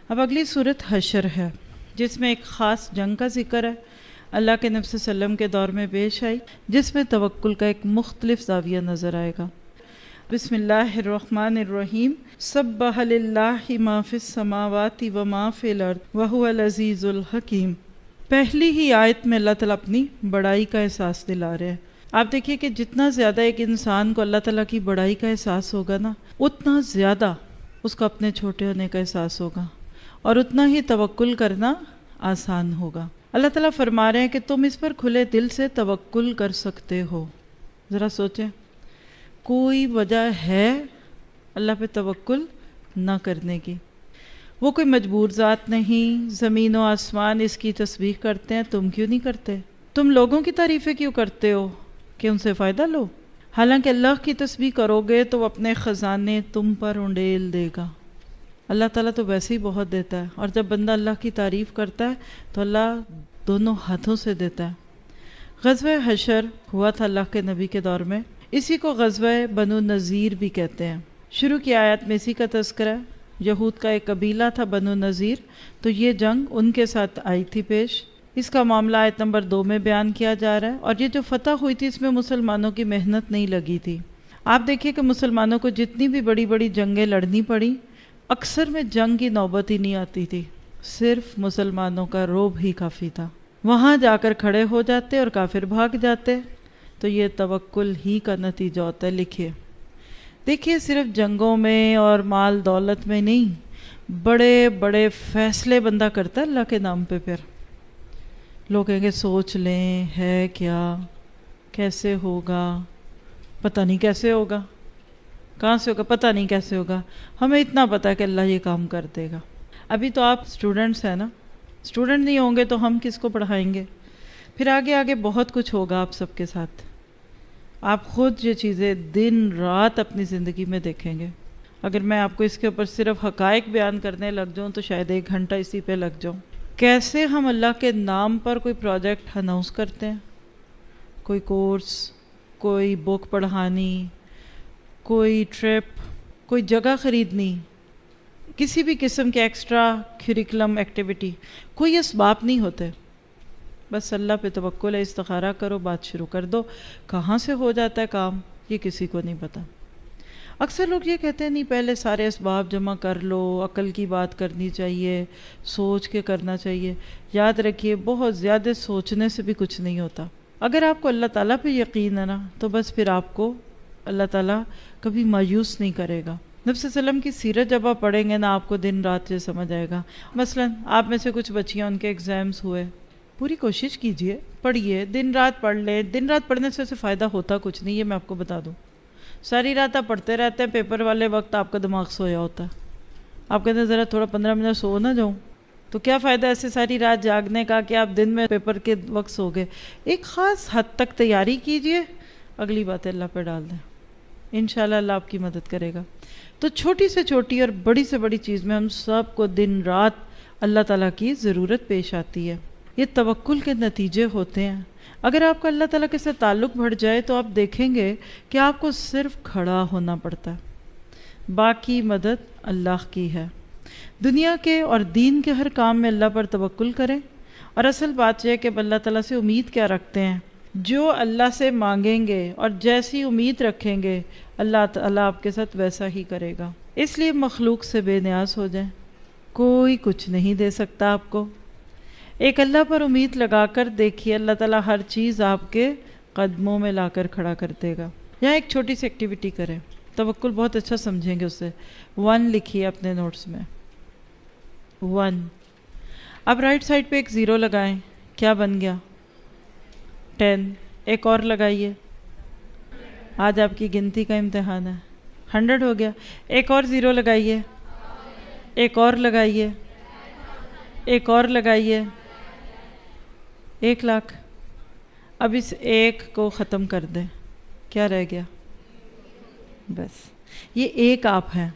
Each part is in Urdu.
اب اگلی صورت حشر ہے، جس میں ایک خاص جنگ کا ذکر ہے، اللہ کے نبی صلی اللہ علیہ وسلم کے دور میں پیش آئی، جس میں توکل کا ایک مختلف زاویہ نظر آئے گا۔ بسم اللہ الرحمن الرحیم، سبح للہ ما فی السماوات و ما فی الارض وہو العزیز الحکیم۔ پہلی ہی آیت میں اللہ تعالیٰ اپنی بڑائی کا احساس دلا رہے ہیں۔ آپ دیکھیے کہ جتنا زیادہ ایک انسان کو اللہ تعالیٰ کی بڑائی کا احساس ہوگا نا، اتنا زیادہ اس کو اپنے چھوٹے ہونے کا احساس ہوگا اور اتنا ہی توکل کرنا آسان ہوگا۔ اللہ تعالیٰ فرما رہے ہیں کہ تم اس پر کھلے دل سے توکل کر سکتے ہو۔ ذرا سوچیں، کوئی وجہ ہے اللہ پہ توکل نہ کرنے کی؟ وہ کوئی مجبور ذات نہیں، زمین و آسمان اس کی تسبیح کرتے ہیں، تم کیوں نہیں کرتے؟ تم لوگوں کی تعریفیں کیوں کرتے ہو کہ ان سے فائدہ لو؟ حالانکہ اللہ کی تسبیح کرو گے تو وہ اپنے خزانے تم پر انڈیل دے گا۔ اللہ تعالیٰ تو ویسے ہی بہت دیتا ہے، اور جب بندہ اللہ کی تعریف کرتا ہے تو اللہ دونوں ہاتھوں سے دیتا ہے۔ غزوہ حشر ہوا تھا اللہ کے نبی کے دور میں، اسی کو غزوہ بنو نذیر بھی کہتے ہیں۔ شروع کی آیات میں اسی کا تذکرہ ہے۔ یہود کا ایک قبیلہ تھا بنو نذیر، تو یہ جنگ ان کے ساتھ آئی تھی پیش۔ اس کا معاملہ آیت نمبر 2 میں بیان کیا جا رہا ہے، اور یہ جو فتح ہوئی تھی اس میں مسلمانوں کی محنت نہیں لگی تھی۔ آپ دیکھیے کہ مسلمانوں کو جتنی بھی بڑی بڑی جنگیں لڑنی پڑی، اکثر میں جنگ کی نوبت ہی نہیں آتی تھی، صرف مسلمانوں کا رعب ہی کافی تھا۔ وہاں جا کر کھڑے ہو جاتے اور کافر بھاگ جاتے، تو یہ توکل ہی کا نتیجہ ہوتا ہے۔ لکھیے، دیکھیے، صرف جنگوں میں اور مال دولت میں نہیں، بڑے بڑے فیصلے بندہ کرتا ہے اللہ کے نام پہ۔ پھر لوگ کہیں گے سوچ لیں، ہے کیا، کیسے ہوگا، پتہ نہیں کیسے ہوگا، کہاں سے ہوگا، پتہ نہیں کیسے ہوگا، ہمیں اتنا پتہ ہے کہ اللہ یہ کام کر دے گا۔ ابھی تو آپ اسٹوڈنٹس ہیں نا، اسٹوڈنٹ نہیں ہوں گے تو ہم کس کو پڑھائیں گے؟ پھر آگے آگے بہت کچھ ہوگا آپ سب کے ساتھ، آپ خود یہ چیزیں دن رات اپنی زندگی میں دیکھیں گے۔ اگر میں آپ کو اس کے اوپر صرف حقائق بیان کرنے لگ جاؤں تو شاید 1 گھنٹہ اسی پہ لگ جاؤں۔ کیسے ہم اللہ کے نام پر کوئی پروجیکٹ اناؤنس کرتے ہیں، کوئی کورس، کوئی بک پڑھانی، کوئی ٹرپ، کوئی جگہ خریدنی، کسی بھی قسم کے ایکسٹرا کریکولم ایکٹیویٹی، کوئی اسباب نہیں ہوتے، بس اللہ پہ توکل ہے، استخارہ کرو، بات شروع کر دو۔ کہاں سے ہو جاتا ہے کام یہ کسی کو نہیں پتا۔ اکثر لوگ یہ کہتے ہیں نہیں، پہلے سارے اسباب جمع کر لو، عقل کی بات کرنی چاہیے، سوچ کے کرنا چاہیے۔ یاد رکھیے، بہت زیادہ سوچنے سے بھی کچھ نہیں ہوتا۔ اگر آپ کو اللہ تعالیٰ پہ یقین ہے نا، تو بس پھر آپ کو اللہ تعالیٰ کبھی مایوس نہیں کرے گا۔ نبی صلی اللہ علیہ وسلم کی سیرت جب آپ پڑھیں گے نا، آپ کو دن رات یہ سمجھ آئے گا۔ مثلا آپ میں سے کچھ بچیاں، ان کے ایگزامز ہوئے، پوری کوشش کیجئے، پڑھیے، دن رات پڑھ لیں۔ دن رات پڑھنے سے فائدہ ہوتا کچھ نہیں، یہ میں آپ کو بتا دوں۔ ساری رات آپ پڑھتے رہتے ہیں، پیپر والے وقت آپ کا دماغ سویا ہوتا ہے، آپ کہتے ہیں ذرا تھوڑا 15 منٹ سو نہ جاؤں، تو کیا فائدہ ایسے ساری رات جاگنے کا کہ آپ دن میں پیپر کے وقت سو گئے؟ ایک خاص حد تک تیاری کیجئے، اگلی باتیں اللہ پہ ڈال دیں، انشاءاللہ اللہ آپ کی مدد کرے گا۔ تو چھوٹی سے چھوٹی اور بڑی سے بڑی چیز میں ہم سب کو دن رات اللہ تعالیٰ کی ضرورت پیش آتی ہے۔ یہ توکل کے نتیجے ہوتے ہیں۔ اگر آپ کا اللہ تعالیٰ کے ساتھ تعلق بڑھ جائے تو آپ دیکھیں گے کہ آپ کو صرف کھڑا ہونا پڑتا ہے، باقی مدد اللہ کی ہے۔ دنیا کے اور دین کے ہر کام میں اللہ پر توکل کریں، اور اصل بات یہ ہے کہ اللہ تعالیٰ سے امید کیا رکھتے ہیں۔ جو اللہ سے مانگیں گے اور جیسی امید رکھیں گے، اللہ تعالیٰ آپ کے ساتھ ویسا ہی کرے گا۔ اس لیے مخلوق سے بے نیاز ہو جائیں، کوئی کچھ نہیں دے سکتا آپ کو۔ ایک اللہ پر امید لگا کر دیکھیے، اللہ تعالیٰ ہر چیز آپ کے قدموں میں لا کر کھڑا کر دے گا۔ یہاں ایک چھوٹی سی ایکٹیویٹی کریں، توکل بہت اچھا سمجھیں گے اس سے۔ 1 لکھیے اپنے نوٹس میں، 1۔ اب رائٹ سائڈ پہ ایک 0 لگائیں، کیا بن گیا؟ 10۔ ایک اور لگائیے، آج آپ کی گنتی کا امتحان ہے، 100 ہو گیا۔ ایک اور 0 لگائیے، ایک اور لگائیے، ایک اور لگائیے، 1,00,000۔ اب اس 1 کو ختم کر دیں، کیا رہ گیا؟ بس یہ 1 آپ ہیں،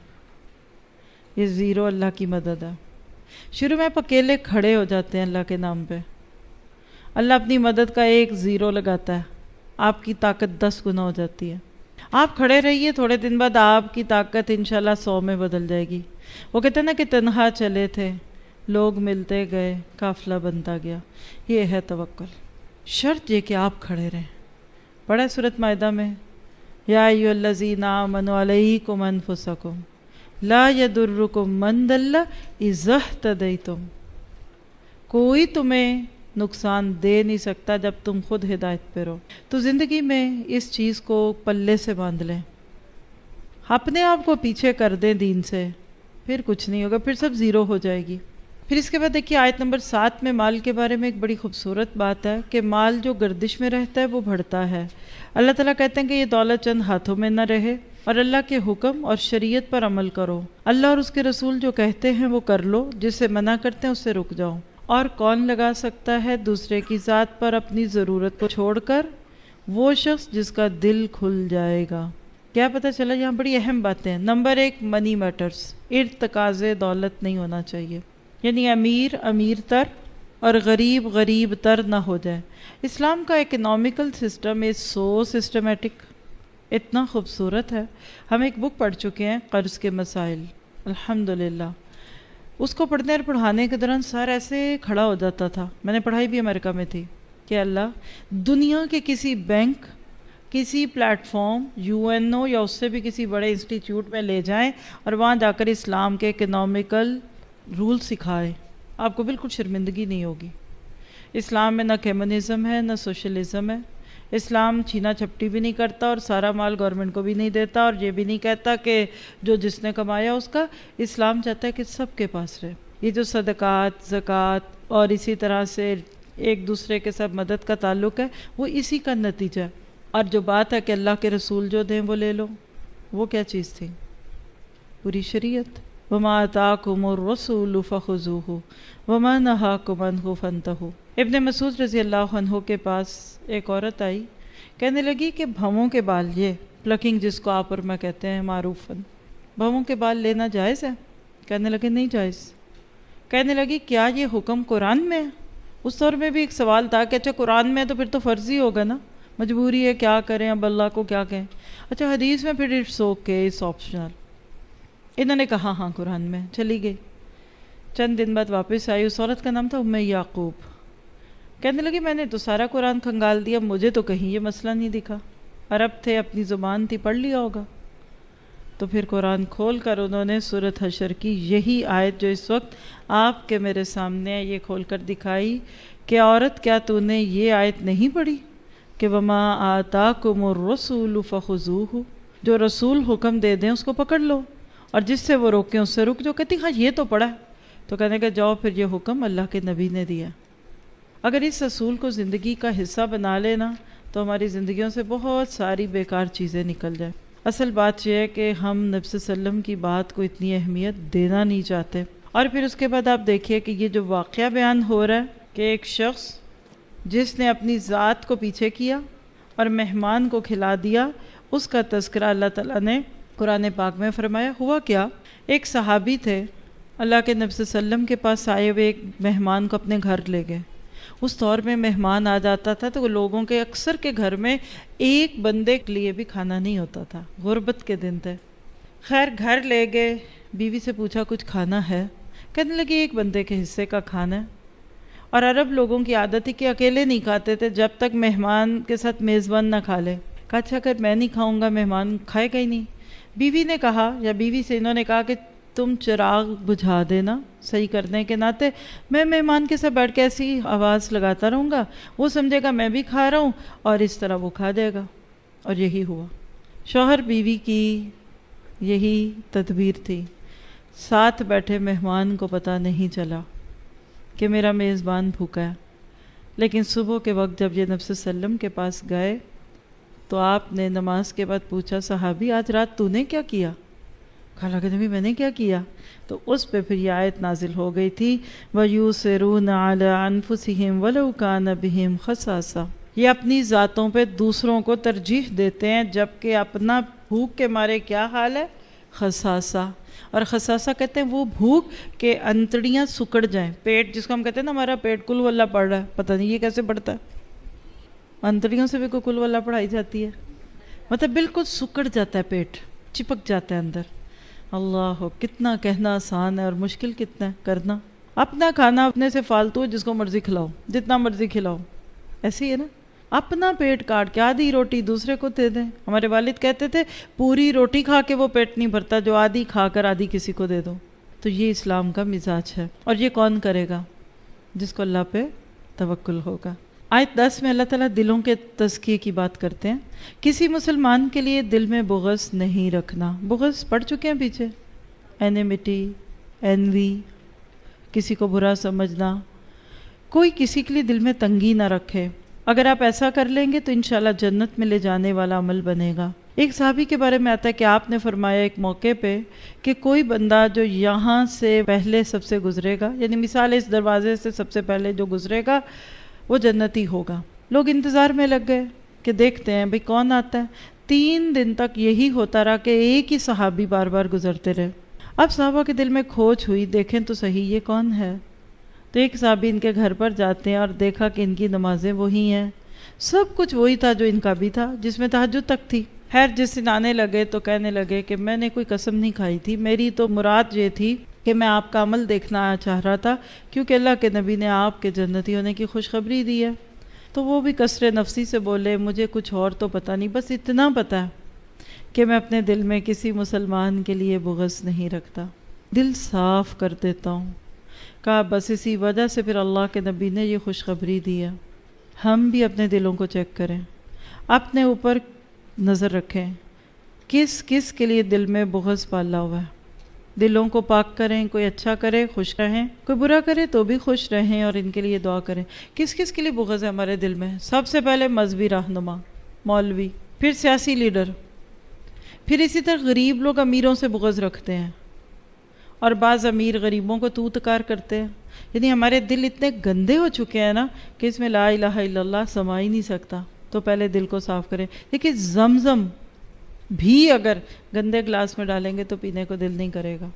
یہ 0 اللہ کی مدد ہے۔ شروع میں آپ اکیلے کھڑے ہو جاتے ہیں اللہ کے نام پہ، اللہ اپنی مدد کا 1 0 لگاتا ہے، آپ کی طاقت 10 گنا ہو جاتی ہے۔ آپ کھڑے رہیے، تھوڑے دن بعد آپ کی طاقت انشاءاللہ 100 میں بدل جائے گی۔ وہ کہتے ہیں نا کہ تنہا چلے تھے، لوگ ملتے گئے، قافلہ بنتا گیا۔ یہ ہے توکل۔ شرط یہ کہ آپ کھڑے رہیں۔ پڑھا سورۃ مائدہ میں، یا ایھا الذین آمنوا علیکم انفسکم لا یضرکم من ضل اذا اہتدیتم۔ کوئی تمہیں نقصان دے نہیں سکتا جب تم خود ہدایت پہ رہو۔ تو زندگی میں اس چیز کو پلے سے باندھ لیں، اپنے آپ کو پیچھے کر دیں دین سے، پھر کچھ نہیں ہوگا، پھر سب زیرو ہو جائے گی۔ پھر اس کے بعد دیکھیے آیت نمبر 7 میں مال کے بارے میں ایک بڑی خوبصورت بات ہے کہ مال جو گردش میں رہتا ہے وہ بڑھتا ہے۔ اللہ تعالیٰ کہتے ہیں کہ یہ دولت چند ہاتھوں میں نہ رہے، اور اللہ کے حکم اور شریعت پر عمل کرو۔ اللہ اور اس کے رسول جو کہتے ہیں وہ کر لو، جس سے منع کرتے ہیں اس سے رک جاؤ۔ اور کون لگا سکتا ہے دوسرے کی ذات پر اپنی ضرورت کو چھوڑ کر؟ وہ شخص جس کا دل کھل جائے گا۔ کیا پتہ چلا؟ یہاں بڑی اہم باتیں ہیں۔ نمبر 1، منی میٹرز، ارتکاز دولت نہیں ہونا چاہیے، یعنی امیر امیر تر اور غریب غریب تر نہ ہو جائے۔ اسلام کا economical system is so systematic, اتنا خوبصورت ہے۔ ہم ایک بک پڑھ چکے ہیں، قرض کے مسائل، الحمدللہ۔ اس کو پڑھنے اور پڑھانے کے دوران سر ایسے کھڑا ہو جاتا تھا، میں نے پڑھائی بھی امریکہ میں تھی، کہ اللہ دنیا کے کسی بینک، کسی platform, U N O یا اس سے بھی کسی بڑے انسٹیٹیوٹ میں لے جائیں اور وہاں جا کر اسلام کے اکنامیکل رول سکھائے، آپ کو بالکل شرمندگی نہیں ہوگی۔ اسلام میں نہ کمیونزم ہے نہ سوشلزم ہے۔ اسلام چھینا چھپٹی بھی نہیں کرتا اور سارا مال گورنمنٹ کو بھی نہیں دیتا، اور یہ بھی نہیں کہتا کہ جو جس نے کمایا اس کا۔ اسلام چاہتا ہے کہ سب کے پاس رہے۔ یہ جو صدقات، زکوٰۃ اور اسی طرح سے ایک دوسرے کے ساتھ مدد کا تعلق ہے، وہ اسی کا نتیجہ ہے۔ اور جو بات ہے کہ اللہ کے رسول جو دیں وہ لے لو، وہ کیا چیز تھی؟ پوری شریعت۔ وَمَا آتَاكُمُ الرَّسُولُ فَخُذُوهُ وَمَا نَهَاكُمْ عَنْهُ فَانْتَهُوا۔ ابن مسعود رضی اللہ عنہ کے پاس ایک عورت آئی، کہنے لگی کہ بھووں کے بال، یہ پلکنگ جس کو آپ اور میں کہتے ہیں معروفاً، بھووں کے بال لینا جائز ہے؟ کہنے لگے نہیں جائز۔ کہنے لگی کیا یہ حکم قرآن میں ہے؟ اس دور میں بھی ایک سوال تھا کہ اچھا قرآن میں تو پھر تو فرض ہی ہوگا نا، مجبوری ہے، کیا کریں اب، اللہ کو کیا کہیں۔ اچھا حدیث میں پھر اٹس اوکے، اٹس آپشنل۔ انہوں نے کہا ہاں قرآن میں، چلی گئی۔ چند دن بعد واپس آئی، اس عورت کا نام تھا ام یعقوب۔ کہنے لگی میں نے تو سارا قرآن کھنگال دیا، مجھے تو کہیں یہ مسئلہ نہیں دکھا۔ عرب تھے، اپنی زبان تھی، پڑھ لیا ہوگا۔ تو پھر قرآن کھول کر انہوں نے سورۃ حشر کی یہی آیت جو اس وقت آپ کے میرے سامنے ہے، یہ کھول کر دکھائی کہ عورت کیا تو نے یہ آیت نہیں پڑھی کہ وَمَا آتَاكُمُ الرَّسُولُ فَخُذُوهُ، جو رسول حکم دے دیں اس کو پکڑ لو، اور جس سے وہ روکیں اس سے رک جاؤ۔ کہتی ہاں یہ تو پڑھا ہے، تو کہنے کہ جاؤ پھر یہ حکم اللہ کے نبی نے دیا۔ اگر اس اصول کو زندگی کا حصہ بنا لینا تو ہماری زندگیوں سے بہت ساری بیکار چیزیں نکل جائیں۔ اصل بات یہ ہے کہ ہم نبی صلی اللہ علیہ وسلم کی بات کو اتنی اہمیت دینا نہیں چاہتے۔ اور پھر اس کے بعد آپ دیکھیے کہ یہ جو واقعہ بیان ہو رہا ہے کہ ایک شخص جس نے اپنی ذات کو پیچھے کیا اور مہمان کو کھلا دیا، اس کا تذکرہ اللہ تعالیٰ نے قرآن پاک میں فرمایا۔ ہوا کیا، ایک صحابی تھے، اللہ کے نبی صلی اللہ علیہ وسلم کے پاس آئے ہوئے ایک مہمان کو اپنے گھر لے گئے۔ اس دور میں مہمان آ جاتا تھا تو لوگوں کے اکثر کے گھر میں ایک بندے کے لیے بھی کھانا نہیں ہوتا تھا، غربت کے دن تھے۔ خیر گھر لے گئے، بیوی سے پوچھا کچھ کھانا ہے؟ کہنے لگی ایک بندے کے حصے کا کھانا ہے۔ اور عرب لوگوں کی عادت ہے کہ اکیلے نہیں کھاتے تھے جب تک مہمان کے ساتھ میزبان نہ کھا لے۔ کہا اچھا اگر میں نہیں کھاؤں گا مہمان کھائے گا ہی نہیں۔ بیوی نے کہا، یا بیوی سے انہوں نے کہا کہ تم چراغ بجھا دینا صحیح کرنے کے ناطے، میں مہمان کے ساتھ بیٹھ کے ایسی آواز لگاتا رہوں گا، وہ سمجھے گا میں بھی کھا رہا ہوں اور اس طرح وہ کھا جائے گا۔ اور یہی ہوا، شوہر بیوی کی یہی تدبیر تھی۔ ساتھ بیٹھے مہمان کو پتہ نہیں چلا کہ میرا میزبان بھوکا ہے، لیکن صبح کے وقت جب یہ نبی صلی اللہ علیہ وسلم کے پاس گئے تو آپ نے نماز کے بعد پوچھا صحابی آج رات تو نے کیا کیا؟ کہا کہ نبی میں نے کیا کیا؟ تو اس پہ پھر یہ آیت نازل ہو گئی تھی وَيُؤْثِرُونَ عَلَىٰ أَنفُسِهِمْ وَلَوْ كَانَ بِهِمْ خَصَاصَةٌ، یہ اپنی ذاتوں پہ دوسروں کو ترجیح دیتے ہیں جبکہ اپنا بھوک کے مارے کیا حال ہے؟ خصاصہ۔ اور خصاصہ کہتے ہیں وہ بھوک کہ انتڑیاں سکڑ جائیں، پیٹ جس کو ہم کہتے ہیں نا ہمارا پیٹ کل واللہ پڑھ رہا ہے، پتہ نہیں یہ کیسے پڑھتا ہے، انتڑیوں سے بھی کوئی کل واللہ پڑھائی جاتی ہے؟ مطلب بالکل سکڑ جاتا ہے پیٹ، چپک جاتا ہے اندر. اللہ ہو، کتنا کہنا آسان ہے اور مشکل کتنا ہے کرنا. اپنا کھانا اپنے سے فالتو جس کو مرضی کھلاؤ، جتنا مرضی کھلاؤ، ایسے ہی ہے نا. اپنا پیٹ کاٹ کے آدھی روٹی دوسرے کو دے دیں. ہمارے والد کہتے تھے پوری روٹی کھا کے وہ پیٹ نہیں بھرتا جو آدھی کھا کر آدھی کسی کو دے دو. تو یہ اسلام کا مزاج ہے. اور یہ کون کرے گا؟ جس کو اللہ پہ توکل ہوگا. آیت 10 میں اللہ تعالیٰ دلوں کے تزکیے کی بات کرتے ہیں. کسی مسلمان کے لیے دل میں بغض نہیں رکھنا. بغض پڑھ چکے ہیں پیچھے، اینیمیٹی، اینوی، کسی کو برا سمجھنا. کوئی کسی کے لیے دل میں تنگی نہ رکھے. اگر آپ ایسا کر لیں گے تو انشاءاللہ جنت میں لے جانے والا عمل بنے گا. ایک صحابی کے بارے میں آتا ہے کہ آپ نے فرمایا ایک موقع پہ کہ کوئی بندہ جو یہاں سے پہلے سب سے گزرے گا، یعنی مثال اس دروازے سے سب سے پہلے جو گزرے گا وہ جنتی ہوگا. لوگ انتظار میں لگ گئے کہ دیکھتے ہیں بھئی کون آتا ہے. 3 دن تک یہی ہوتا رہا کہ ایک ہی صحابی بار بار گزرتے رہے. اب صحابہ کے دل میں کھوج ہوئی، دیکھیں تو صحیح یہ کون ہے. تو ایک صحابی ان کے گھر پر جاتے ہیں اور دیکھا کہ ان کی نمازیں وہی ہیں، سب کچھ وہی تھا جو ان کا بھی تھا، جس میں تہجد تک تھی. خیر جس دن آنے لگے تو کہنے لگے کہ میں نے کوئی قسم نہیں کھائی تھی، میری تو مراد یہ تھی کہ میں آپ کا عمل دیکھنا چاہ رہا تھا کیونکہ اللہ کے نبی نے آپ کے جنتی ہونے کی خوشخبری دی ہے. تو وہ بھی کسر نفسی سے بولے مجھے کچھ اور تو پتہ نہیں، بس اتنا پتہ ہے کہ میں اپنے دل میں کسی مسلمان کے لیے بغض نہیں رکھتا، دل صاف کر دیتا ہوں. کہا بس اسی وجہ سے پھر اللہ کے نبی نے یہ خوشخبری دی ہے. ہم بھی اپنے دلوں کو چیک کریں، اپنے اوپر نظر رکھیں کس کس کے لیے دل میں بغض پالا ہوا ہے. دلوں کو پاک کریں، کوئی اچھا کرے خوش رہیں، کوئی برا کرے تو بھی خوش رہیں اور ان کے لیے دعا کریں. کس کس کے لیے بغض ہے ہمارے دل میں؟ سب سے پہلے مذہبی رہنما، مولوی، پھر سیاسی لیڈر، پھر اسی طرح غریب لوگ امیروں سے بغض رکھتے ہیں اور بعض امیر غریبوں کو تو تکار کرتے ہیں. یعنی ہمارے دل اتنے گندے ہو چکے ہیں نا کہ اس میں لا الہ الا اللہ سما ہی نہیں سکتا. تو پہلے دل کو صاف کریں. دیکھیے زمزم بھی اگر گندے گلاس میں ڈالیں گے تو پینے کو دل نہیں کرے گا.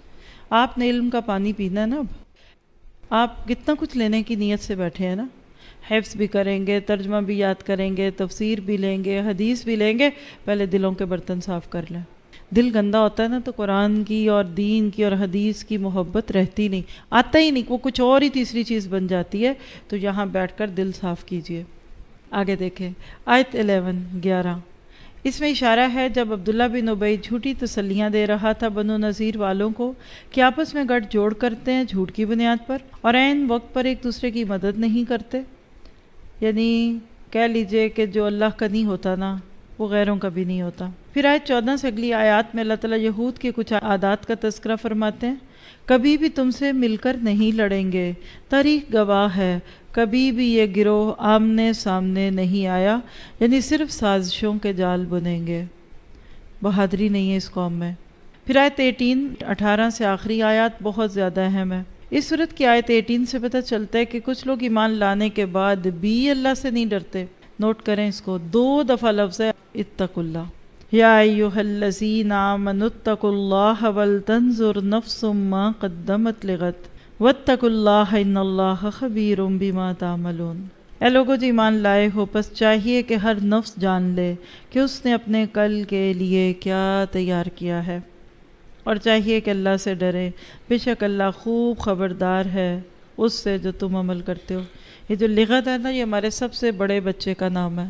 آپ نے علم کا پانی پینا ہے نا، اب آپ کتنا کچھ لینے کی نیت سے بیٹھے ہیں نا، حفظ بھی کریں گے، ترجمہ بھی یاد کریں گے، تفسیر بھی لیں گے، حدیث بھی لیں گے. پہلے دلوں کے برتن صاف کر لیں. دل گندا ہوتا ہے نا تو قرآن کی اور دین کی اور حدیث کی محبت رہتی نہیں، آتا ہی نہیں، وہ کچھ اور ہی تیسری چیز بن جاتی ہے. تو یہاں بیٹھ کر دل صاف کیجئے. آگے دیکھیں آیت 11 اس میں اشارہ ہے جب عبداللہ بن ابی جھوٹی تسلیاں دے رہا تھا بنو نذیر والوں کو کہ آپس میں گٹھ جوڑ کرتے ہیں جھوٹ کی بنیاد پر اور عین وقت پر ایک دوسرے کی مدد نہیں کرتے. یعنی کہہ لیجئے کہ جو اللہ کا نہیں ہوتا نا وہ غیروں کا بھی نہیں ہوتا. پھر آیت 14 سے اگلی آیات میں اللہ تعالیٰ یہود کے کچھ عادات کا تذکرہ فرماتے ہیں. کبھی بھی تم سے مل کر نہیں لڑیں گے، تاریخ گواہ ہے کبھی بھی یہ گروہ آمنے سامنے نہیں آیا، یعنی صرف سازشوں کے جال بنیں گے. بہادری نہیں ہے اس قوم میں. پھر آیت 18 سے آخری آیات بہت زیادہ اہم ہے. اس صورت کی آیت 18 سے پتہ چلتا ہے کہ کچھ لوگ ایمان لانے کے بعد بھی اللہ سے نہیں ڈرتے. نوٹ کریں اس کو، 2 دفعہ لفظ ہے اتقوا اللہ. یا ایھا الذین آمنوا اتقوا اللہ ولتنظر نفس ما قدمت لغد واتقوا اللہ ان اللہ خبیر بما تعملون. اے لوگو جو ایمان لائے ہو، پس چاہیے کہ ہر نفس جان لے کہ اس نے اپنے کل کے لیے کیا تیار کیا ہے، اور چاہیے کہ اللہ سے ڈرے، بے شک اللہ خوب خبردار ہے اس سے جو تم عمل کرتے ہو. یہ جو لغت ہے نا، یہ ہمارے سب سے بڑے بچے کا نام ہے.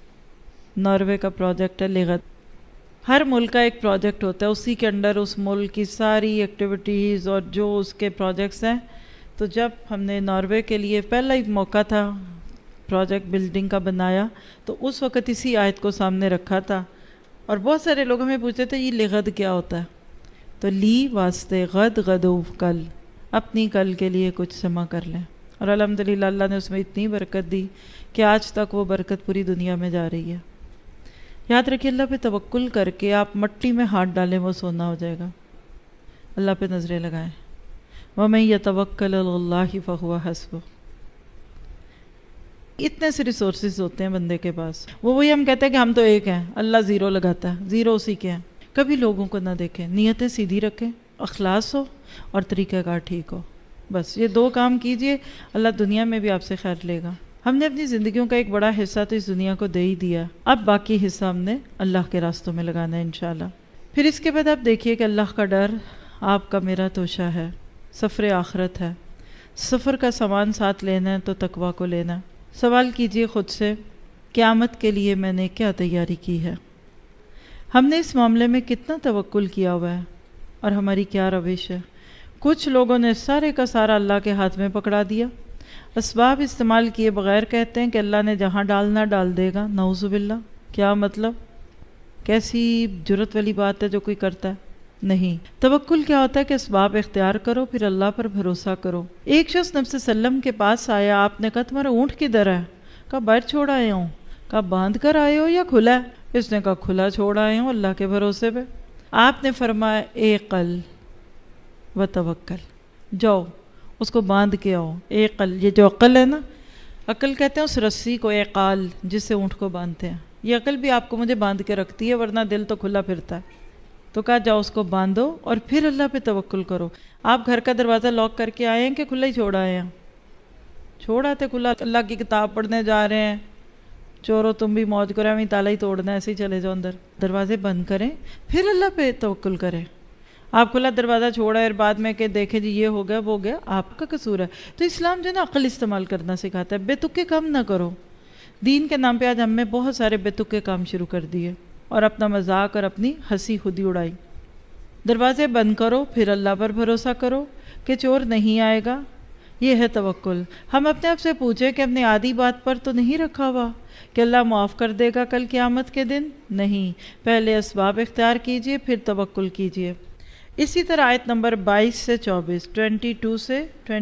ناروے کا پروجیکٹ ہے لغت. ہر ملک کا ایک پروجیکٹ ہوتا ہے، اسی کے انڈر اس ملک کی ساری ایکٹیویٹیز اور جو اس کے پروجیکٹس ہیں. تو جب ہم نے ناروے کے لیے پہلا ہی موقع تھا پروجیکٹ بلڈنگ کا بنایا تو اس وقت اسی آیت کو سامنے رکھا تھا اور بہت سارے لوگ ہمیں پوچھتے تھے یہ لغت کیا ہوتا ہے. تو لی واسطے غد غدو کل، اپنی کل کے لیے کچھ جمع کر لیں. اور الحمدللہ اللہ نے اس میں اتنی برکت دی کہ آج تک وہ برکت پوری دنیا میں جا رہی ہے. یاد رکھیے اللہ پہ توکل کر کے آپ مٹی میں ہاتھ ڈالیں وہ سونا ہو جائے گا. اللہ پہ نظریں لگائیں. وَمَن يَتَوَكَّلْ عَلَى اللَّهِ فَهُوَ حَسْبُهُ. اتنے سے ریسورسز ہوتے ہیں بندے کے پاس، وہی ہم کہتے ہیں کہ ہم تو ایک ہیں، اللہ زیرو لگاتا ہے، زیرو اسی کے ہیں. کبھی لوگوں کو نہ دیکھیں، نیتیں سیدھی رکھیں، اخلاص ہو اور طریقہ کار ٹھیک ہو. بس یہ 2 کام کیجئے، اللہ دنیا میں بھی آپ سے خیر لے گا، ہم نے اپنی زندگیوں کا ایک بڑا حصہ تو اس دنیا کو دے ہی دیا، اب باقی حصہ ہم نے اللہ کے راستوں میں لگانا ہے انشاءاللہ۔ پھر اس کے بعد آپ دیکھیے کہ اللہ کا ڈر آپ کا میرا توشہ ہے، سفر آخرت ہے، سفر کا سامان ساتھ لینا ہے تو تقویٰ کو لینا۔ سوال کیجئے خود سے، قیامت کے لیے میں نے کیا تیاری کی ہے؟ ہم نے اس معاملے میں کتنا توکل کیا ہوا ہے اور ہماری کیا روش ہے؟ کچھ لوگوں نے سارے کا سارا اللہ کے ہاتھ میں پکڑا دیا، اسباب استعمال کیے بغیر کہتے ہیں کہ اللہ نے جہاں ڈالنا ڈال دے گا۔ نعوذ باللہ، کیا مطلب؟ کیسی جرت والی بات ہے جو کوئی کرتا ہے؟ نہیں، توکل کیا ہوتا ہے کہ اسباب اختیار کرو پھر اللہ پر بھروسہ کرو۔ ایک شخص نبی صلی اللہ علیہ وسلم کے پاس آیا، آپ نے کہا تمہارا اونٹ کدھر ہے؟ کہا باہر چھوڑ آئے ہوں۔ کہا باندھ کر آئے ہو یا کھلا ہے؟ اس نے کہا کھلا چھوڑ آئے ہوں اللہ کے بھروسے پہ۔ آپ نے فرمایا اعقل وتوکل، جاؤ اس کو باندھ کے آؤ۔ اعقل، یہ جو عقل ہے نا، عقل کہتے ہیں اس رسی کو، اعقال جس سے اونٹ کو باندھتے ہیں، یہ عقل بھی آپ کو مجھے باندھ کے رکھتی ہے ورنہ دل تو کھلا پھرتا ہے۔ تو کہا جاؤ اس کو باندھو اور پھر اللہ پہ توکل کرو۔ آپ گھر کا دروازہ لاک کر کے آئے ہیں کہ کھلا ہی چھوڑ آئے ہیں؟ چھوڑ آتے کھلا، اللہ کی کتاب پڑھنے جا رہے ہیں، چورو تم بھی موج کرو، ہمیں تالا ہی توڑنا ہے، ایسے ہی چلے جاؤ اندر۔ دروازے بند کریں پھر اللہ پہ توکل کریں۔ آپ کھلا دروازہ چھوڑا اور بعد میں کہ دیکھیں جی یہ ہو گیا وہ ہو گیا، آپ کا قصور ہے۔ تو اسلام جو ہے نا عقل استعمال کرنا سکھاتا ہے، بے تکے کام نہ کرو۔ دین کے نام پہ آج ہم نے بہت سارے بے تکے کام شروع کر دیے اور اپنا مذاق اور اپنی ہنسی خود ہی اڑائی۔ دروازے بند کرو پھر اللہ پر بھروسہ کرو کہ چور نہیں آئے گا، یہ ہے توکل۔ ہم اپنے آپ سے پوچھیں کہ اپنی آدھی بات پر تو نہیں رکھا ہوا کہ اللہ معاف کر دے گا کل قیامت کے دن؟ نہیں، پہلے اسباب اختیار کیجئے پھر توکل کیجئے۔ اسی طرح آیت نمبر 22 سے 24، 22 سے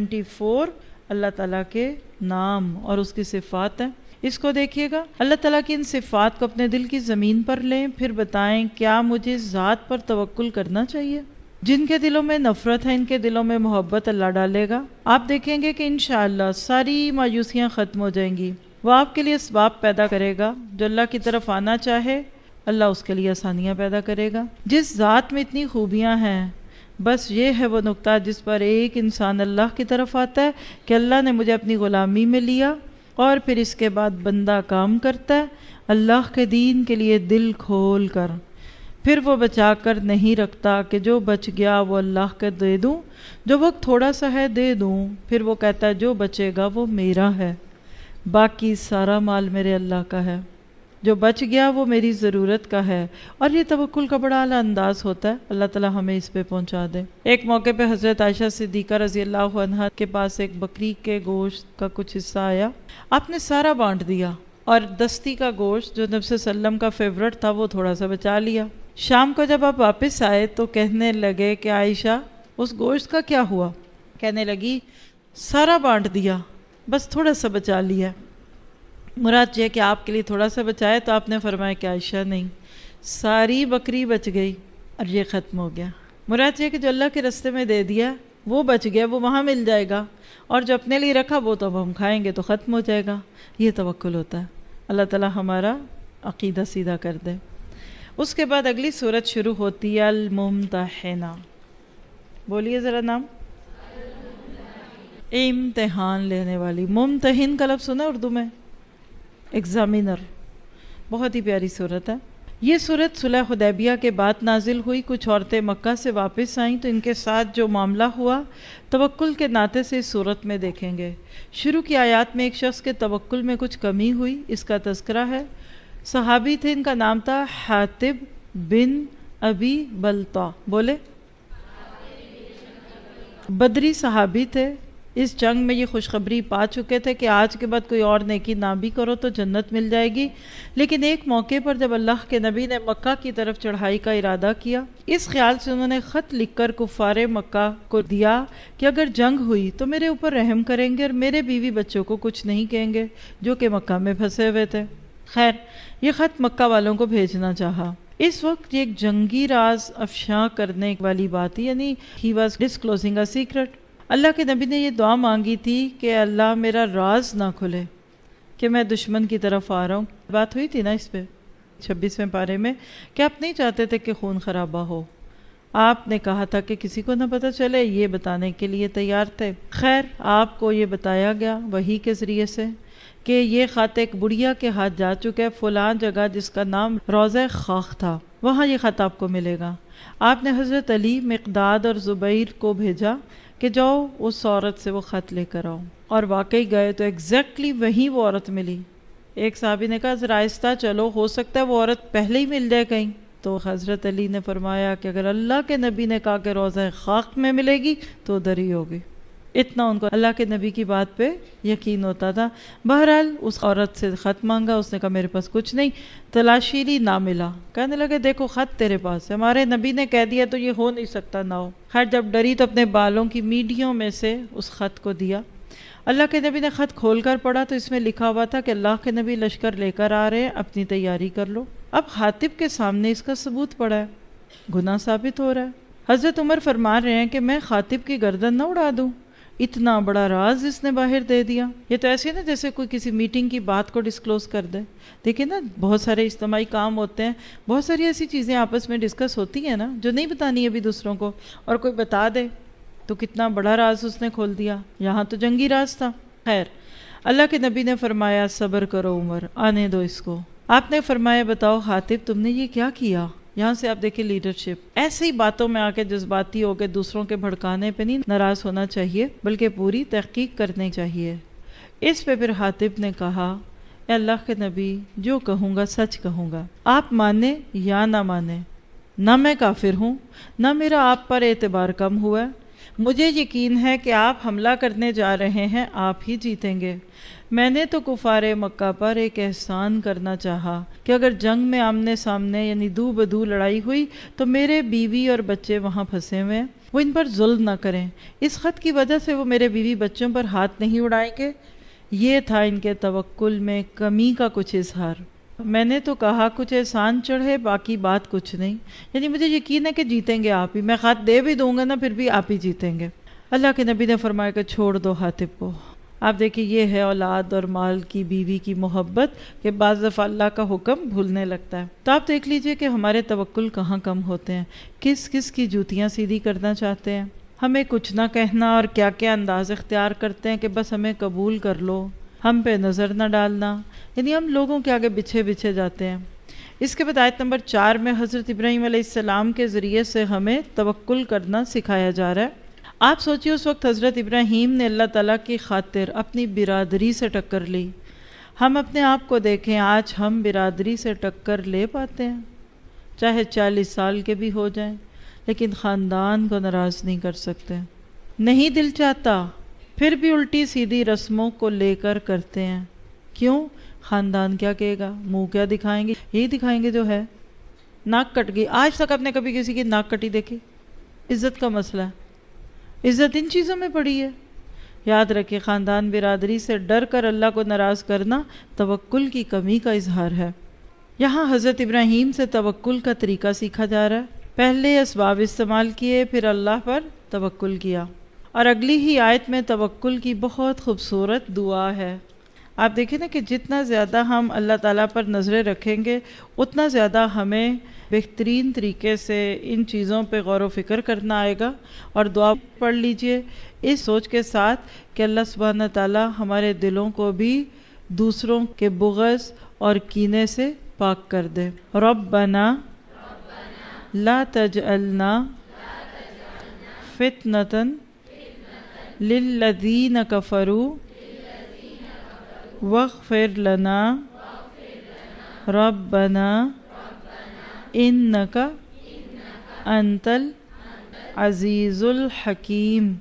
24 اللہ تعالیٰ کے نام اور اس کی صفات ہیں، اس کو دیکھیے گا۔ اللہ تعالیٰ کی ان صفات کو اپنے دل کی زمین پر لیں، پھر بتائیں کیا مجھے ذات پر توکل کرنا چاہیے؟ جن کے دلوں میں نفرت ہے ان کے دلوں میں محبت اللہ ڈالے گا۔ آپ دیکھیں گے کہ انشاءاللہ ساری مایوسیاں ختم ہو جائیں گی۔ وہ آپ کے لیے اسباب پیدا کرے گا، جو اللہ کی طرف آنا چاہے اللہ اس کے لیے آسانیاں پیدا کرے گا۔ جس ذات میں اتنی خوبیاں ہیں، بس یہ ہے وہ نقطہ جس پر ایک انسان اللہ کی طرف آتا ہے کہ اللہ نے مجھے اپنی غلامی میں لیا، اور پھر اس کے بعد بندہ کام کرتا ہے اللہ کے دین کے لیے دل کھول کر، پھر وہ بچا کر نہیں رکھتا کہ جو بچ گیا وہ اللہ کے دے دوں، جو وقت تھوڑا سا ہے دے دوں، پھر وہ کہتا ہے جو بچے گا وہ میرا ہے، باقی سارا مال میرے اللہ کا ہے، جو بچ گیا وہ میری ضرورت کا ہے۔ اور یہ توکل کا بڑا اعلیٰ انداز ہوتا ہے، اللہ تعالیٰ ہمیں اس پہ پہنچا دے۔ ایک موقع پہ حضرت عائشہ صدیقہ رضی اللہ عنہا کے پاس ایک بکری کے گوشت کا کچھ حصہ آیا، آپ نے سارا بانٹ دیا، اور دستی کا گوشت جو نبی صلی اللہ علیہ وسلم کا فیورٹ تھا وہ تھوڑا سا بچا لیا۔ شام کو جب آپ واپس آئے تو کہنے لگے کہ عائشہ اس گوشت کا کیا ہوا؟ کہنے لگی سارا بانٹ دیا، بس تھوڑا سا بچا لیا۔ مراد یہ کہ آپ کے لیے تھوڑا سا بچائے، تو آپ نے فرمایا کہ عائشہ نہیں، ساری بکری بچ گئی اور یہ ختم ہو گیا۔ مراد یہ کہ جو اللہ کے رستے میں دے دیا وہ بچ گیا، وہ وہاں مل جائے گا، اور جو اپنے لیے رکھا وہ تو اب ہم کھائیں گے تو ختم ہو جائے گا۔ یہ توکل ہوتا ہے۔ اللہ تعالیٰ ہمارا عقیدہ سیدھا کر دے۔ اس کے بعد اگلی سورت شروع ہوتی ہے الممتحنہ، بولیے ذرا نام، امتحان لینے والی۔ ممتحن کا لفظ سنا اردو میں؟ ایگزامینر۔ بہت ہی پیاری صورت ہے۔ یہ صورت صلح حدیبیہ کے بعد نازل ہوئی۔ کچھ عورتیں مکہ سے واپس آئیں تو ان کے ساتھ جو معاملہ ہوا توکل کے ناطے سے اس صورت میں دیکھیں گے۔ شروع کی آیات میں ایک شخص کے توکل میں کچھ کمی ہوئی، اس کا تذکرہ ہے۔ صحابی تھے، ان کا نام تھا حاطب بن ابی بلتع، بولے بدری صحابی تھے۔ اس جنگ میں یہ خوشخبری پا چکے تھے کہ آج کے بعد کوئی اور نیکی نہ بھی کرو تو جنت مل جائے گی، لیکن ایک موقع پر جب اللہ کے نبی نے مکہ کی طرف چڑھائی کا ارادہ کیا، اس خیال سے انہوں نے خط لکھ کر کفار مکہ کو دیا کہ اگر جنگ ہوئی تو میرے اوپر رحم کریں گے اور میرے بیوی بچوں کو کچھ نہیں کہیں گے جو کہ مکہ میں پھنسے ہوئے تھے۔ خیر، یہ خط مکہ والوں کو بھیجنا چاہا۔ اس وقت یہ ایک جنگی راز افشاں کرنے والی بات تھی، یعنی he was disclosing a secret. اللہ کے نبی نے یہ دعا مانگی تھی کہ اللہ میرا راز نہ کھلے کہ میں دشمن کی طرف آ رہا ہوں۔ بات ہوئی تھی نا اس پہ 26ویں پارے میں کہ آپ نہیں چاہتے تھے کہ خون خرابہ ہو، آپ نے کہا تھا کہ کسی کو نہ پتہ چلے، یہ بتانے کے لیے تیار تھے۔ خیر، آپ کو یہ بتایا گیا وحی کے ذریعے سے کہ یہ خط ایک بڑھیا کے ہاتھ جا چکا ہے فلاں جگہ جس کا نام روضہ خاک تھا، وہاں یہ خط آپ کو ملے گا۔ آپ نے حضرت علی، مقداد اور زبیر کو بھیجا کہ جاؤ اس عورت سے وہ خط لے کر آؤ، اور واقعی گئے تو ایگزیکٹلی وہی وہ عورت ملی۔ ایک صحابی نے کہا ذرا آہستہ چلو، ہو سکتا ہے وہ عورت پہلے ہی مل جائے کہیں۔ تو حضرت علی نے فرمایا کہ اگر اللہ کے نبی نے کہا کہ روضہ خاک میں ملے گی تو ادھر ہی ہوگی۔ اتنا ان کو اللہ کے نبی کی بات پہ یقین ہوتا تھا۔ بہرحال اس عورت سے خط مانگا، اس نے کہا میرے پاس کچھ نہیں، تلاشی لی نہ ملا۔ کہنے لگے دیکھو خط تیرے پاس ہے، ہمارے نبی نے کہہ دیا تو یہ ہو نہیں سکتا نہ ہو۔ خیر جب ڈری تو اپنے بالوں کی میڈیوں میں سے اس خط کو دیا۔ اللہ کے نبی نے خط کھول کر پڑھا تو اس میں لکھا ہوا تھا کہ اللہ کے نبی لشکر لے کر آ رہے ہیں، اپنی تیاری کر لو۔ اب حاطب کے سامنے اس کا ثبوت پڑا ہے، گناہ ثابت ہو رہا ہے۔ حضرت عمر فرما رہے ہیں کہ میں خاطب کی گردن نہ اڑا دوں، اتنا بڑا راز اس نے باہر دے دیا۔ یہ تو ایسے نا جیسے کوئی کسی میٹنگ کی بات کو ڈسکلوز کر دے۔ دیکھیں نا بہت سارے اجتماعی کام ہوتے ہیں، بہت ساری ایسی چیزیں آپس میں ڈسکس ہوتی ہیں نا جو نہیں بتانی ابھی دوسروں کو، اور کوئی بتا دے تو کتنا بڑا راز اس نے کھول دیا۔ یہاں تو جنگی راز تھا۔ خیر اللہ کے نبی نے فرمایا صبر کرو عمر، آنے دو اس کو۔ آپ نے فرمایا بتاؤ حاطب تم نے یہ کیا کیا؟ یہاں سے آپ دیکھیں لیڈرشپ، ایسے ہی باتوں میں آ کے جذباتی ہو کے دوسروں کے بھڑکانے پہ نہیں ناراض ہونا چاہیے، بلکہ پوری تحقیق کرنی چاہیے۔ اس پہ پھر حاطب نے کہا اے اللہ کے نبی جو کہوں گا سچ کہوں گا، آپ مانے یا نہ مانے، نہ میں کافر ہوں نہ میرا آپ پر اعتبار کم ہوا ہے، مجھے یقین ہے کہ آپ حملہ کرنے جا رہے ہیں، آپ ہی جیتیں گے۔ میں نے تو کفار مکہ پر ایک احسان کرنا چاہا کہ اگر جنگ میں آمنے سامنے یعنی دو بدو لڑائی ہوئی تو میرے بیوی اور بچے وہاں پھنسے ہوئے ہیں، وہ ان پر ظلم نہ کریں، اس خط کی وجہ سے وہ میرے بیوی بچوں پر ہاتھ نہیں اڑائیں گے۔ یہ تھا ان کے توکل میں کمی کا کچھ اظہار۔ میں نے تو کہا کچھ احسان چڑھے باقی بات کچھ نہیں، یعنی مجھے یقین ہے کہ جیتیں گے آپ ہی، میں خط دے بھی دوں گا نا پھر بھی آپ ہی جیتیں گے۔ اللہ کے نبی نے فرمایا کہ چھوڑ دو حاطب کو۔ آپ دیکھیں یہ ہے اولاد اور مال کی، بیوی کی محبت کہ بعض دفعہ اللہ کا حکم بھولنے لگتا ہے۔ تو آپ دیکھ لیجئے کہ ہمارے توکل کہاں کم ہوتے ہیں، کس کس کی جوتیاں سیدھی کرنا چاہتے ہیں، ہمیں کچھ نہ کہنا اور کیا کیا انداز اختیار کرتے ہیں کہ بس ہمیں قبول کر لو، ہم پہ نظر نہ ڈالنا، یعنی ہم لوگوں کے آگے بچھے بچھے جاتے ہیں۔ اس کے بعد آیت نمبر 4 میں حضرت ابراہیم علیہ السلام کے ذریعے سے ہمیں توکل کرنا سکھایا جا رہا ہے۔ آپ سوچیے اس وقت حضرت ابراہیم نے اللہ تعالیٰ کی خاطر اپنی برادری سے ٹکر لی۔ ہم اپنے آپ کو دیکھیں، آج ہم برادری سے ٹکر لے پاتے ہیں، چاہے 40 سال کے بھی ہو جائیں، لیکن خاندان کو ناراض نہیں کر سکتے، نہیں دل چاہتا، پھر بھی الٹی سیدھی رسموں کو لے کر کرتے ہیں۔ کیوں؟ خاندان کیا کہے گا، منہ کیا دکھائیں گے، یہی دکھائیں گے جو ہے۔ ناک کٹ گئی، آج تک آپ نے کبھی کسی کی ناک کٹی دیکھی؟ عزت کا مسئلہ ہے، عزت ان چیزوں میں پڑی ہے۔ یاد رکھیں خاندان برادری سے ڈر کر اللہ کو ناراض کرنا توکل کی کمی کا اظہار ہے۔ یہاں حضرت ابراہیم سے توکل کا طریقہ سیکھا جا رہا ہے، پہلے اسباب استعمال کیے پھر اللہ پر توکل کیا، اور اگلی ہی آیت میں توکل کی بہت خوبصورت دعا ہے۔ آپ دیکھیں نا کہ جتنا زیادہ ہم اللہ تعالیٰ پر نظریں رکھیں گے اتنا زیادہ ہمیں بہترین طریقے سے ان چیزوں پہ غور و فکر کرنا آئے گا۔ اور دعا پڑھ لیجئے اس سوچ کے ساتھ کہ اللہ سبحانہ تعالیٰ ہمارے دلوں کو بھی دوسروں کے بغض اور کینے سے پاک کر دے۔ ربنا لا تجعلنا فتنة للذین کفروا واغفر لنا ربنا انک انت العزیز الحکیم۔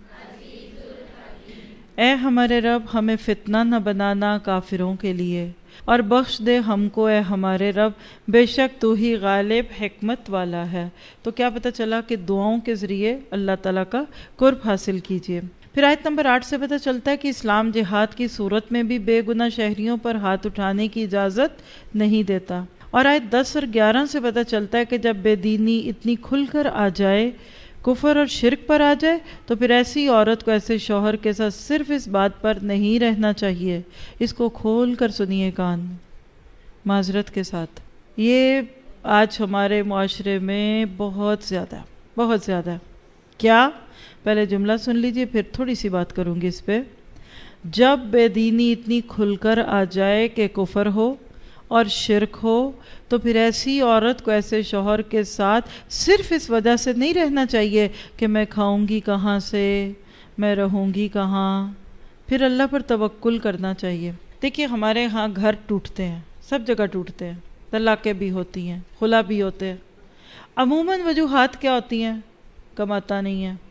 اے ہمارے رب ہمیں فتنہ نہ بنانا کافروں کے لیے، اور بخش دے ہم کو اے ہمارے رب، بے شک تو ہی غالب حکمت والا ہے۔ تو کیا پتہ چلا کہ دعاؤں کے ذریعے اللہ تعالیٰ کا قرب حاصل کیجیے۔ پھر آیت نمبر 8 سے پتہ چلتا ہے کہ اسلام جہاد کی صورت میں بھی بے گناہ شہریوں پر ہاتھ اٹھانے کی اجازت نہیں دیتا، اور آیت 10 اور 11 سے پتہ چلتا ہے کہ جب بے دینی اتنی کھل کر آ جائے، کفر اور شرک پر آ جائے، تو پھر ایسی عورت کو ایسے شوہر کے ساتھ صرف اس بات پر نہیں رہنا چاہیے۔ اس کو کھول کر سنیے کان، معذرت کے ساتھ۔ یہ آج ہمارے معاشرے میں بہت زیادہ ہے۔ کیا؟ پہلے جملہ سن لیجئے پھر تھوڑی سی بات کروں گی اس پہ۔ جب بے دینی اتنی کھل کر آ جائے کہ کفر ہو اور شرک ہو تو پھر ایسی عورت کو ایسے شوہر کے ساتھ صرف اس وجہ سے نہیں رہنا چاہیے کہ میں کھاؤں گی کہاں سے، میں رہوں گی کہاں، پھر اللہ پر توکل کرنا چاہیے۔ دیکھیے ہمارے ہاں گھر ٹوٹتے ہیں، سب جگہ ٹوٹتے ہیں، طلاقیں بھی ہوتی ہیں، خلا بھی ہوتے ہیں۔ عموماً وجوہات کیا ہوتی ہیں؟ کماتا نہیں ہے،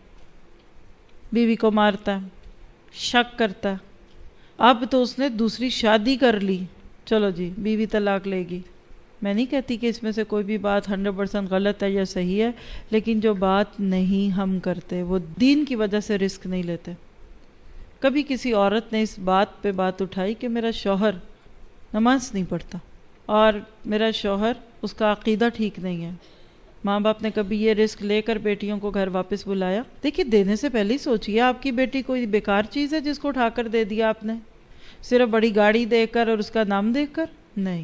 بیوی کو مارتا ہے، شک کرتا ہے، اب تو اس نے دوسری شادی کر لی، چلو جی بیوی طلاق لے گی۔ میں نہیں کہتی کہ اس میں سے کوئی بھی بات 100% غلط ہے یا صحیح ہے، لیکن جو بات نہیں ہم کرتے وہ دین کی وجہ سے رسک نہیں لیتے۔ کبھی کسی عورت نے اس بات پہ بات اٹھائی کہ میرا شوہر نماز نہیں پڑھتا اور میرا شوہر اس کا عقیدہ ٹھیک نہیں ہے، ماں باپ نے کبھی یہ رسک لے کر بیٹیوں کو گھر واپس بلایا؟ دیکھیے دینے سے پہلے ہی سوچئے، آپ کی بیٹی کوئی بیکار چیز ہے جس کو اٹھا کر دے دیا آپ نے صرف بڑی گاڑی دے کر اور اس کا نام دے کر؟ نہیں،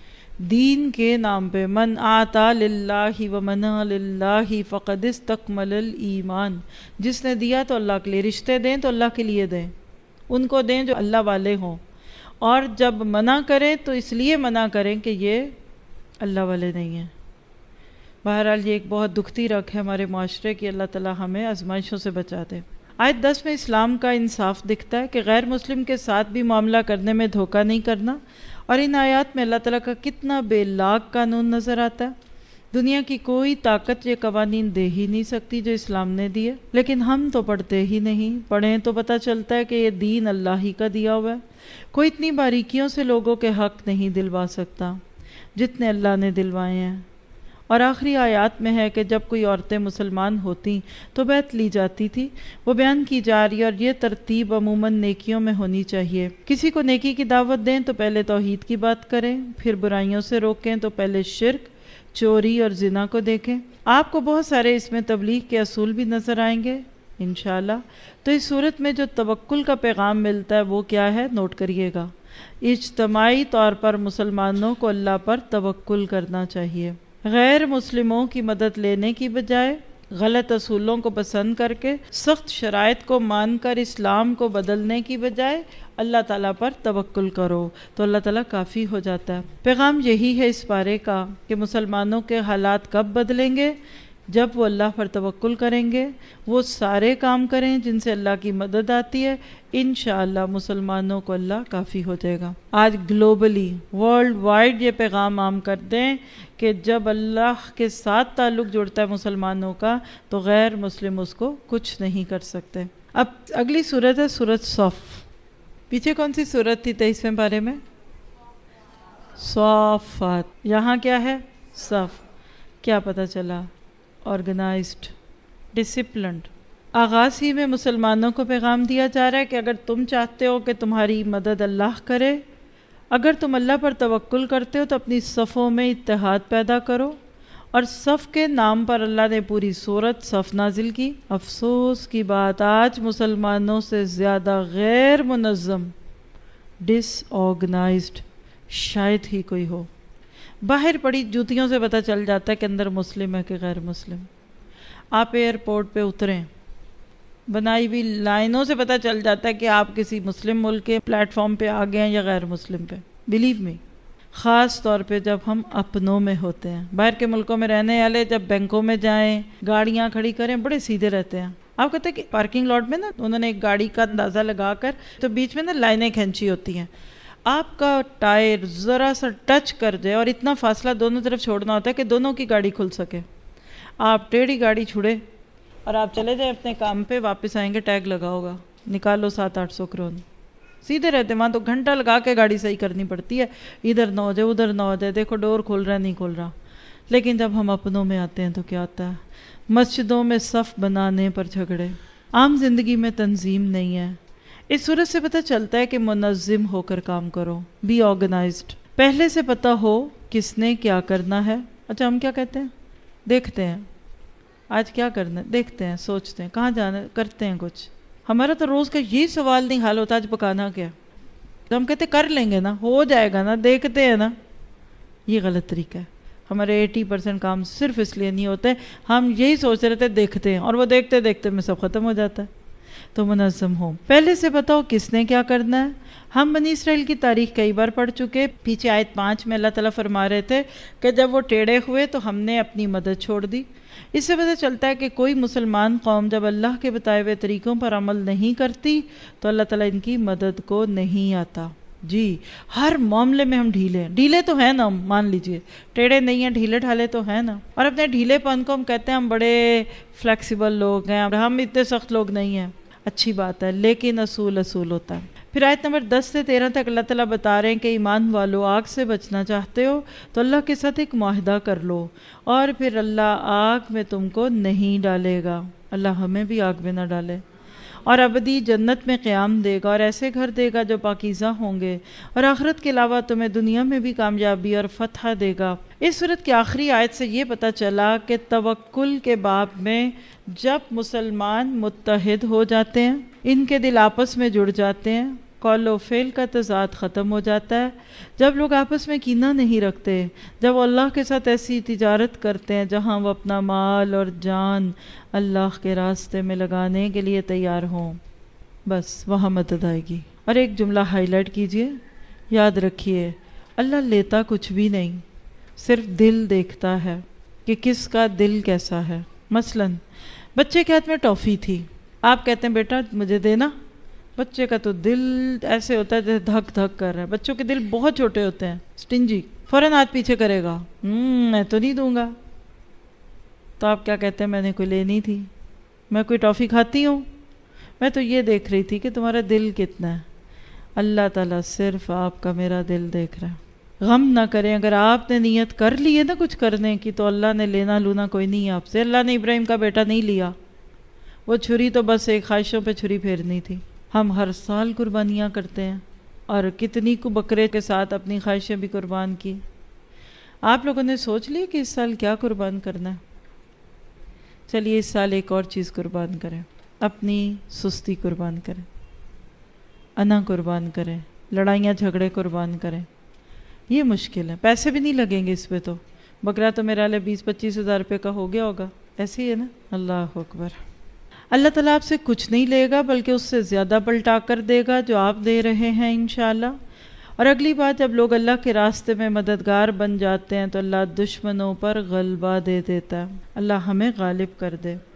دین کے نام پہ من آتا للہ و منع للہ فقد استکمل الایمان، جس نے دیا تو اللہ کے لیے، رشتے دیں تو اللہ کے لیے دیں، ان کو دیں جو اللہ والے ہوں، اور جب منع کریں تو اس لیے منع کریں کہ یہ اللہ والے نہیں ہیں۔ بہرحال یہ ایک بہت دکھتی رکھ ہے ہمارے معاشرے کی، اللہ تعالی ہمیں آزمائشوں سے بچا دے۔ آیت 10 میں اسلام کا انصاف دکھتا ہے کہ غیر مسلم کے ساتھ بھی معاملہ کرنے میں دھوکہ نہیں کرنا، اور ان آیات میں اللہ تعالیٰ کا کتنا بے لاگ قانون نظر آتا ہے۔ دنیا کی کوئی طاقت یہ قوانین دے ہی نہیں سکتی جو اسلام نے دیے، لیکن ہم تو پڑھتے ہی نہیں، پڑھیں تو پتہ چلتا ہے کہ یہ دین اللہ ہی کا دیا ہوا ہے۔ کوئی اتنی باریکیوں سے لوگوں کے حق نہیں دلوا سکتا جتنے اللہ نے دلوائے ہیں۔ اور آخری آیات میں ہے کہ جب کوئی عورتیں مسلمان ہوتی تو بیعت لی جاتی تھی، وہ بیان کی جا رہی ہے، اور یہ ترتیب عموماً نیکیوں میں ہونی چاہیے۔ کسی کو نیکی کی دعوت دیں تو پہلے توحید کی بات کریں، پھر برائیوں سے روکیں تو پہلے شرک، چوری اور زنا کو دیکھیں۔ آپ کو بہت سارے اس میں تبلیغ کے اصول بھی نظر آئیں گے انشاءاللہ۔ تو اس صورت میں جو توکل کا پیغام ملتا ہے وہ کیا ہے، نوٹ کریے گا۔ اجتماعی طور پر مسلمانوں کو اللہ پر توکل کرنا چاہیے، غیر مسلموں کی مدد لینے کی بجائے غلط اصولوں کو پسند کر کے، سخت شرائط کو مان کر اسلام کو بدلنے کی بجائے اللہ تعالیٰ پر توکل کرو تو اللہ تعالیٰ کافی ہو جاتا ہے۔ پیغام یہی ہے اس پارے کا کہ مسلمانوں کے حالات کب بدلیں گے؟ جب وہ اللہ پر توکل کریں گے، وہ سارے کام کریں جن سے اللہ کی مدد آتی ہے، انشاءاللہ مسلمانوں کو اللہ کافی ہو جائے گا۔ آج گلوبلی ورلڈ وائڈ یہ پیغام عام کر دیں کہ جب اللہ کے ساتھ تعلق جڑتا ہے مسلمانوں کا تو غیر مسلم اس کو کچھ نہیں کر سکتے۔ اب اگلی سورت ہے سورت صف۔ پیچھے کون سی سورت تھی 23ویں پارے میں؟ صافات۔ یہاں کیا ہے؟ صف۔ کیا پتہ چلا؟ Organized, disciplined. آغاز ہی میں مسلمانوں کو پیغام دیا جا رہا ہے کہ اگر تم چاہتے ہو کہ تمہاری مدد اللہ کرے، اگر تم اللہ پر توکل کرتے ہو تو اپنی صفوں میں اتحاد پیدا کرو، اور صف کے نام پر اللہ نے پوری سورت صف نازل کی۔ افسوس کی بات، آج مسلمانوں سے زیادہ غیر منظم، ڈس آرگنائزڈ شاید ہی کوئی ہو۔ باہر پڑی جوتیوں سے پتہ چل جاتا ہے کہ اندر مسلم ہے کہ غیر مسلم۔ آپ ایئرپورٹ پہ اتریں، بنائی ہوئی لائنوں سے پتہ چل جاتا ہے کہ آپ کسی مسلم ملک کے پلیٹ فارم پہ آ گئے ہیں یا غیر مسلم پہ۔ بلیو می، خاص طور پہ جب ہم اپنوں میں ہوتے ہیں۔ باہر کے ملکوں میں رہنے والے جب بینکوں میں جائیں، گاڑیاں کھڑی کریں، بڑے سیدھے رہتے ہیں۔ آپ کہتے ہیں کہ پارکنگ لاٹ میں نا انہوں نے ایک گاڑی کا اندازہ لگا کر تو بیچ میں نا لائنیں کھینچی ہوتی ہیں، آپ کا ٹائر ذرا سا ٹچ کر جائے اور اتنا فاصلہ دونوں طرف چھوڑنا ہوتا ہے کہ دونوں کی گاڑی کھل سکے۔ آپ ٹیڑھی گاڑی چھڑے اور آپ چلے جائیں اپنے کام پہ، واپس آئیں گے ٹیگ لگا ہوگا، نکالو 700-800 کرون۔ سیدھے رہتے، وہاں تو گھنٹہ لگا کے گاڑی صحیح کرنی پڑتی ہے، ادھر نہ ہو جائے ادھر نہ ہو جائے، دیکھو ڈور کھول رہا ہے نہیں کھول رہا۔ لیکن جب ہم اپنوں میں آتے ہیں تو کیا ہوتا ہے؟ مسجدوں میں صف بنانے پر جھگڑے، عام زندگی میں تنظیم نہیں ہے۔ اس صورت سے پتہ چلتا ہے کہ منظم ہو کر کام کرو، بی آرگنائزڈ، پہلے سے پتہ ہو کس نے کیا کرنا ہے۔ اچھا ہم کیا کہتے ہیں؟ دیکھتے ہیں آج کیا کرنا ہے، دیکھتے ہیں، سوچتے ہیں کہاں جانا ہے، کرتے ہیں کچھ۔ ہمارا تو روز کا یہ سوال نہیں حال ہوتا آج پکانا کیا، ہم کہتے ہیں کر لیں گے نا، ہو جائے گا نا، دیکھتے ہیں نا۔ یہ غلط طریقہ ہے۔ ہمارے 80% کام صرف اس لیے نہیں ہوتے، ہم یہی سوچ رہے تھے دیکھتے ہیں، اور وہ دیکھتے دیکھتے میں سب ختم ہو جاتا ہے۔ تو منظم ہو. پہلے سے بتاؤ کس نے کیا کرنا ہے. ہم بنی اسرائیل کی تاریخ کئی بار پڑھ چکے. پیچھے آیت 5 میں اللہ تعالیٰ فرما رہے تھے کہ جب وہ ٹیڑھے ہوئے تو ہم نے اپنی مدد چھوڑ دی. اس سے پتہ چلتا ہے کہ کوئی مسلمان قوم جب اللہ کے بتائے ہوئے طریقوں پر عمل نہیں کرتی تو اللہ تعالیٰ ان کی مدد کو نہیں آتا. جی ہر معاملے میں ہم ڈھیلے تو ہیں نا, مان لیجئے ٹیڑھے نہیں ہیں, ڈھیلے ڈھالے تو ہیں نا. اور اپنے ڈھیلے پن کو ہم کہتے ہیں ہم بڑے فلیکسیبل لوگ ہیں, ہم اتنے سخت لوگ نہیں ہیں. اچھی بات ہے, لیکن اصول ہوتا ہے. پھر آیت نمبر 10 سے 13 تک اللہ تعالیٰ بتا رہے ہیں کہ ایمان والو آگ سے بچنا چاہتے ہو تو اللہ کے ساتھ ایک معاہدہ کر لو, اور پھر اللہ آگ میں تم کو نہیں ڈالے گا. اللہ ہمیں بھی آگ میں نہ ڈالے. اور ابدی جنت میں قیام دے گا, اور ایسے گھر دے گا جو پاکیزہ ہوں گے, اور آخرت کے علاوہ تمہیں دنیا میں بھی کامیابی اور فتح دے گا. اس صورت کی آخری آیت سے یہ پتہ چلا کہ توکل کے باب میں جب مسلمان متحد ہو جاتے ہیں, ان کے دل آپس میں جڑ جاتے ہیں, قول و فعل کا تضاد ختم ہو جاتا ہے, جب لوگ آپس میں کینہ نہیں رکھتے, جب وہ اللہ کے ساتھ ایسی تجارت کرتے ہیں جہاں وہ اپنا مال اور جان اللہ کے راستے میں لگانے کے لیے تیار ہوں, بس وہاں مدد آئے گی. اور ایک جملہ ہائی لائٹ کیجئے, یاد رکھیے اللہ لیتا کچھ بھی نہیں, صرف دل دیکھتا ہے کہ کس کا دل کیسا ہے. مثلاً بچے کے ہاتھ میں ٹافی تھی, آپ کہتے ہیں بیٹا مجھے دینا. بچے کا تو دل ایسے ہوتا ہے جیسے دھک دھک کر رہا ہے. بچوں کے دل بہت چھوٹے ہوتے ہیں, سٹنجی, فوراً ہاتھ پیچھے کرے گا, میں تو نہیں دوں گا. تو آپ کیا کہتے ہیں میں نے کوئی لینی تھی, میں کوئی ٹافی کھاتی ہوں, میں تو یہ دیکھ رہی تھی کہ تمہارا دل کتنا ہے. اللہ تعالیٰ صرف آپ کا میرا دل دیکھ رہا ہے. غم نہ کریں, اگر آپ نے نیت کر لی ہے نا کچھ کرنے کی تو اللہ نے لینا لونا کوئی نہیں ہے آپ سے. اللہ نے ابراہیم کا بیٹا نہیں لیا, وہ چھری تو بس ایک خواہشوں پہ چھری پھیرنی تھی. ہم ہر سال قربانیاں کرتے ہیں, اور کتنی کو بکرے کے ساتھ اپنی خواہشیں بھی قربان کی. آپ لوگوں نے سوچ لی کہ اس سال کیا قربان کرنا ہے؟ چلیے اس سال ایک اور چیز قربان کریں, اپنی سستی قربان کریں, انا قربان کریں, لڑائیاں جھگڑے قربان کریں. یہ مشکل ہے, پیسے بھی نہیں لگیں گے اس پہ. تو بکرا تو میرا لئے 20-25 ہزار روپے کا ہو گیا ہوگا, ایسے ہی ہے نا. اللہ اکبر. اللہ تعالیٰ آپ سے کچھ نہیں لے گا بلکہ اس سے زیادہ پلٹا کر دے گا جو آپ دے رہے ہیں انشاءاللہ. اور اگلی بات, جب لوگ اللہ کے راستے میں مددگار بن جاتے ہیں تو اللہ دشمنوں پر غلبہ دے دیتا ہے. اللہ ہمیں غالب کر دے.